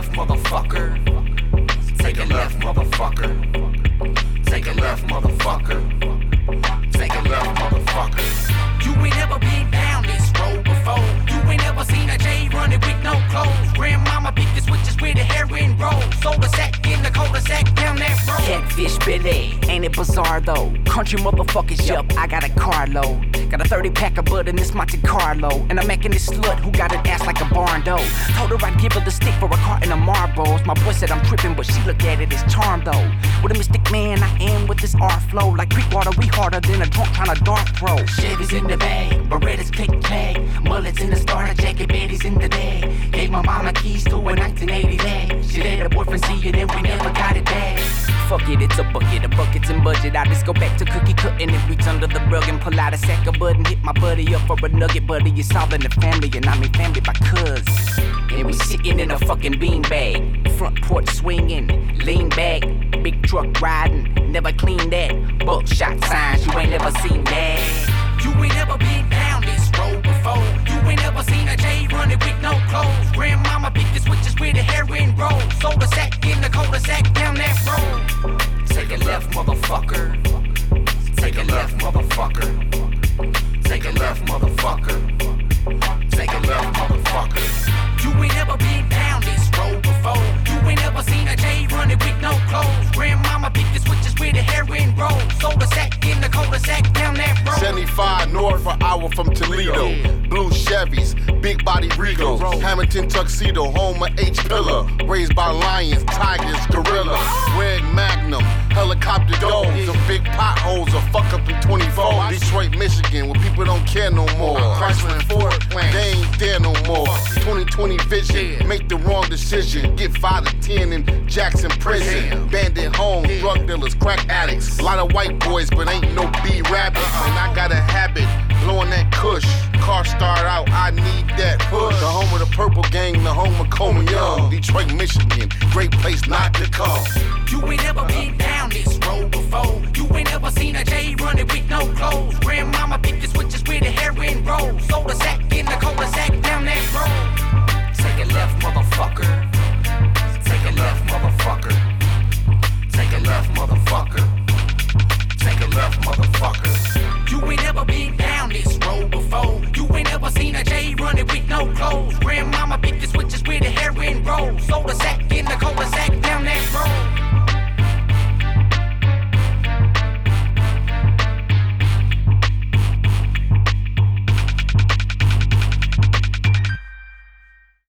left, motherfucker. Take a left, motherfucker. Take a left, motherfucker. Take a left, motherfucker. You ain't ever been down this road before. You ain't ever seen a J running with no clothes. Grandmama picked the switches with a heroin roll. Sold a sack in the cul-de-sac down that road. Catfish Billy, ain't it bizarre though? Country motherfuckers, yup, I got a carload. Got a 30 pack of bud in this Monte Carlo. And I'm macking this slut who got an ass like a barn door. Told her I'd give her the stick for a carton of Marlboros. My boy said I'm tripping, but she looked at it as charm though. What a mystic man I am with this art flow. Like creek water, we harder than a drunk trying to dart throw. Chevy's in the bag, Berettas click-clack. Mullets in the starter jacket, Betty's in the bag. Gave my mama keys to a 1980 lag. She let her boyfriend see it and we never got it back. Fuck it, it's a bucket of buckets and budget. I just go back to cookie cutting and reach under the rug and pull out a sack of bud and hit my buddy up for a nugget. Buddy, it's all in the family and I mean family by cuz. And we sitting in a fucking beanbag, front porch swinging, lean back, big truck riding, never clean that. Buckshot signs, you ain't never seen that. You ain't ever been down this road before. You ain't ever seen a J running with no clothes. Grandmama picked the switches with a heroin roll. Sold a sack in the cul-de-sac down that road. Take a left, motherfucker. Take a left, motherfucker. Take a left, motherfucker. Take a left, motherfucker. You ain't ever been down this road before. You ain't ever seen a J running with no clothes. Grandmama picked the switches with a heroin roll. Sold a sack in the cul-de-sac down that road. 75 north for hour from Toledo. Blue Chevys, big body Regals. Hamilton tuxedo, home of H. Pillar. Raised by lions, tigers, gorillas. Red Magnum, helicopter domes. Some big potholes will fuck up in 24. Detroit, Michigan, where people don't care no more. Chrysler Ford plant, they ain't there no more. 2020 vision, make the wrong decision. Get 5 to 10 in Jackson prison. Bandit homes, drug dealers, crack addicts. A lot of white boys, but ain't no B-rabbit. And I got a habit, blowing that kush. Car start out, I need that push. The home of the Purple Gang, the home of Coleman Young. Detroit, Michigan, great place not to come. You ain't never been down this road before. You ain't never seen a J running with no clothes. Grandmama picked the switches with a heroin roll. Sold a sack in the cul-de-sac down that road. Take a left, motherfucker. Take a left, motherfucker. Take a left, motherfucker. Take a left, motherfucker. You ain't never been down this road before. You ain't never seen a J running with no clothes. Grandmama picked the switches with a heroin roll. Sold a sack in the cul-de-sac